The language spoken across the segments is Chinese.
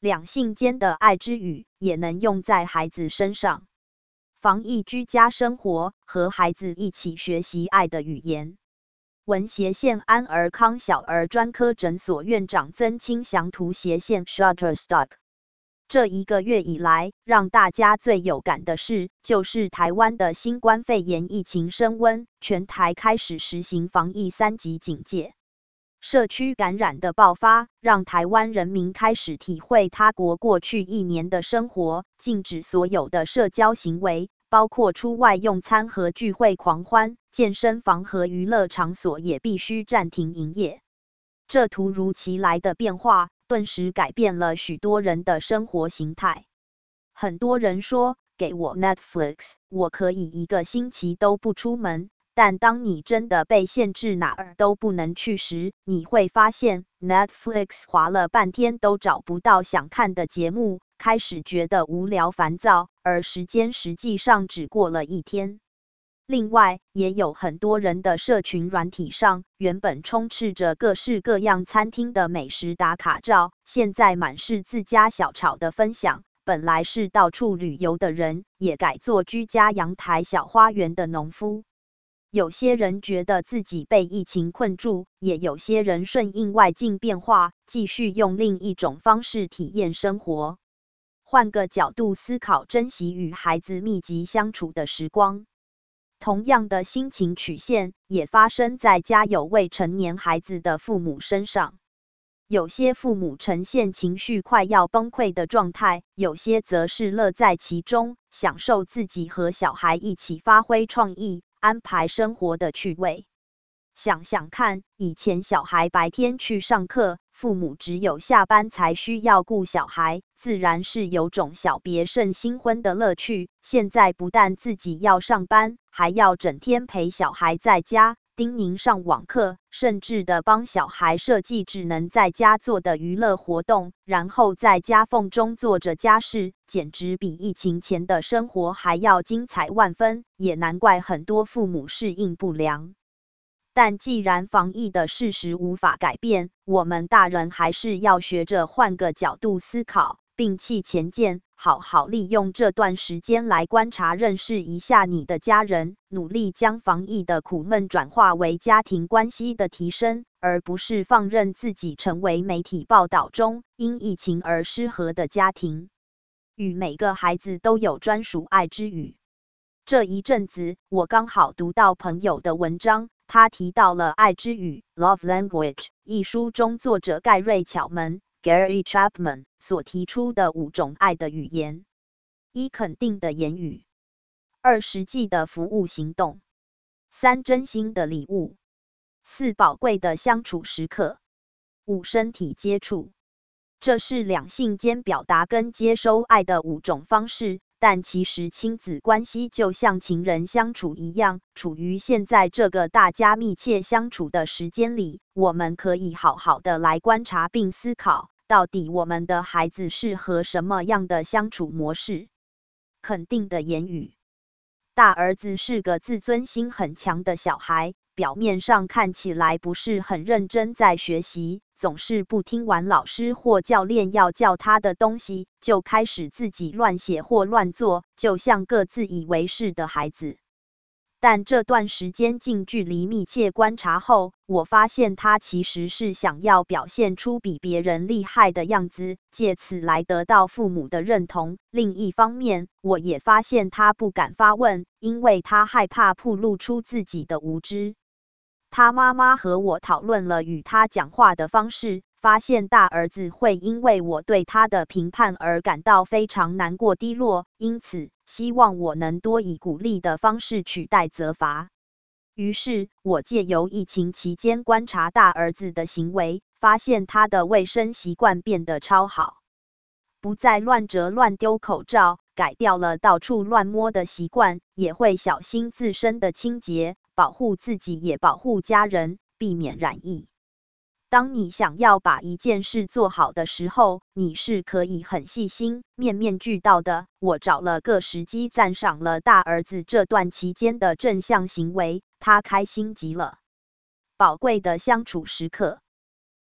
两性间的爱之语也能用在孩子身上。防疫居家生活，和孩子一起学习爱的语言。文协县安儿康小儿专科诊所院长曾清祥图协县 Shutterstock。这1个月以来，让大家最有感的事，就是台湾的新冠肺炎疫情升温，全台开始实行防疫3级警戒。社区感染的爆发，让台湾人民开始体会他国过去1年的生活，禁止所有的社交行为，包括出外用餐和聚会狂欢，健身房和娱乐场所也必须暂停营业。这突如其来的变化，顿时改变了许多人的生活形态。很多人说，给我 Netflix， 我可以1个星期都不出门。但当你真的被限制哪儿都不能去时，你会发现 Netflix 滑了半天都找不到想看的节目，开始觉得无聊烦躁，而时间实际上只过了1天。另外，也有很多人的社群软体上，原本充斥着各式各样餐厅的美食打卡照，现在满是自家小炒的分享。本来是到处旅游的人，也改做居家阳台小花园的农夫。有些人觉得自己被疫情困住，也有些人顺应外境变化，继续用另一种方式体验生活。换个角度思考，珍惜与孩子密集相处的时光。同样的心情曲线，也发生在家有未成年孩子的父母身上。有些父母呈现情绪快要崩溃的状态，有些则是乐在其中，享受自己和小孩一起发挥创意，安排生活的趣味。想想看，以前小孩白天去上课，父母只有下班才需要顾小孩，自然是有种小别胜新婚的乐趣。现在不但自己要上班，还要整天陪小孩在家，叮咛上网课，甚至的帮小孩设计只能在家做的娱乐活动，然后在夹缝中做着家事，简直比疫情前的生活还要精彩万分，也难怪很多父母适应不良。但既然防疫的事实无法改变，我们大人还是要学着换个角度思考，摒弃前见，好好利用这段时间来观察认识一下你的家人，努力将防疫的苦闷转化为家庭关系的提升，而不是放任自己成为媒体报道中因疫情而失和的家庭。与每个孩子都有专属爱之语。这一阵子，我刚好读到朋友的文章，他提到了《爱之语》（Love Language） 一书中作者盖瑞·巧门 （Gary Chapman） 所提出的5种爱的语言：1. 肯定的言语；2. 实际的服务行动；3. 真心的礼物；4. 宝贵的相处时刻；5. 身体接触。这是两性间表达跟接收爱的5种方式。但其实亲子关系就像情人相处一样，处于现在这个大家密切相处的时间里，我们可以好好的来观察并思考，到底我们的孩子适合什么样的相处模式。肯定的言语。大儿子是个自尊心很强的小孩，表面上看起来不是很认真在学习，总是不听完老师或教练要教他的东西，就开始自己乱写或乱做，就像个自以为是的孩子。但这段时间近距离密切观察后，我发现他其实是想要表现出比别人厉害的样子，借此来得到父母的认同。另一方面，我也发现他不敢发问，因为他害怕暴露出自己的无知。他妈妈和我讨论了与他讲话的方式，发现大儿子会因为我对他的评判而感到非常难过低落，因此希望我能多以鼓励的方式取代责罚。于是，我借由疫情期间观察大儿子的行为，发现他的卫生习惯变得超好，不再乱折乱丢口罩，改掉了到处乱摸的习惯，也会小心自身的清洁，保护自己也保护家人，避免染疫。当你想要把一件事做好的时候，你是可以很细心、面面俱到的。我找了个时机赞赏了大儿子这段期间的正向行为，他开心极了。宝贵的相处时刻。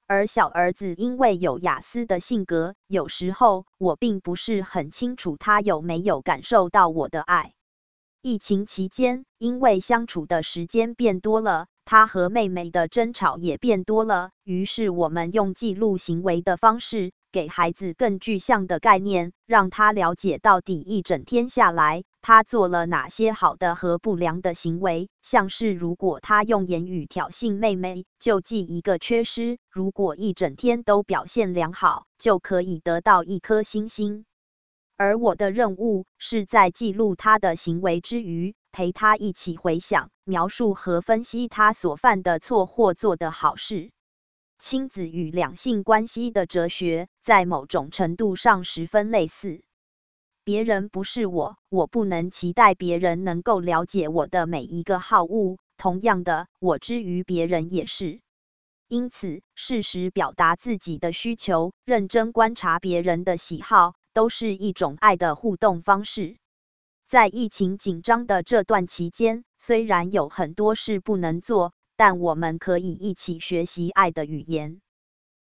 而小儿子因为有雅思的性格，有时候我并不是很清楚他有没有感受到我的爱。疫情期间，因为相处的时间变多了，他和妹妹的争吵也变多了，于是我们用记录行为的方式，给孩子更具象的概念，让他了解到底一整天下来，他做了哪些好的和不良的行为。像是如果他用言语挑衅妹妹，就记一个缺失；如果一整天都表现良好，就可以得到1颗星星。而我的任务是在记录他的行为之余，陪他一起回想、描述和分析他所犯的错或做的好事。亲子与两性关系的哲学，在某种程度上十分类似。别人不是我，我不能期待别人能够了解我的每一个好恶。同样的，我之于别人也是。因此，适时表达自己的需求，认真观察别人的喜好，都是一种爱的互动方式。在疫情紧张的这段期间，虽然有很多事不能做，但我们可以一起学习爱的语言。